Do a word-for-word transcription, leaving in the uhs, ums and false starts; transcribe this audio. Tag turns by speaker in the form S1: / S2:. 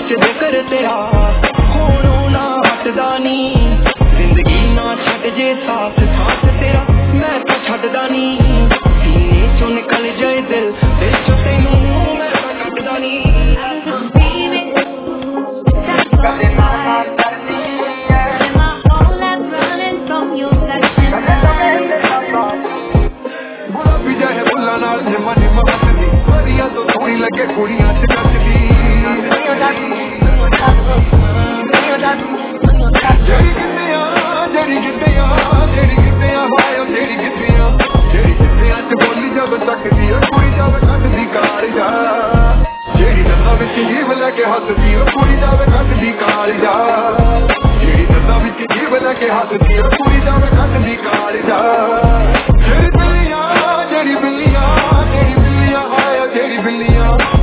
S1: च जिक्र तेरा होणों ना हटदा नी जिंदगी ना छड़ जे साथ साथ तेरा मैं तो छड्डदा नी सीने चों निकल जाए दिल दिल चों तैनूं मैं तो कटदा नी गुलाबी जाए फुल्लां नाल निम्मा निम्मा हसदी वरिया तो थोड़ी लगे कुड़ियां च नचदी जेड़ी कित्तियां जेड़ी कित्तियां जेड़ी कित्तियां हाय जेड़ी कित्तियां जेड़ी कित्तियां च बोली जब सकदी है कुड़ी जावे कटदी कालजा जेड़ी दंदां विच जीव लैके हसदी है कुड़ी जावे कटदी कालजा जेड़ी दंदां विच जीव लैके हसदी है कुड़ी जावे कटदी कालजा जेड़ी बिल्लियां जेड़ी बिल्लियां जेड़ी बिल्लियां हाय जेड़ी बिल्लियां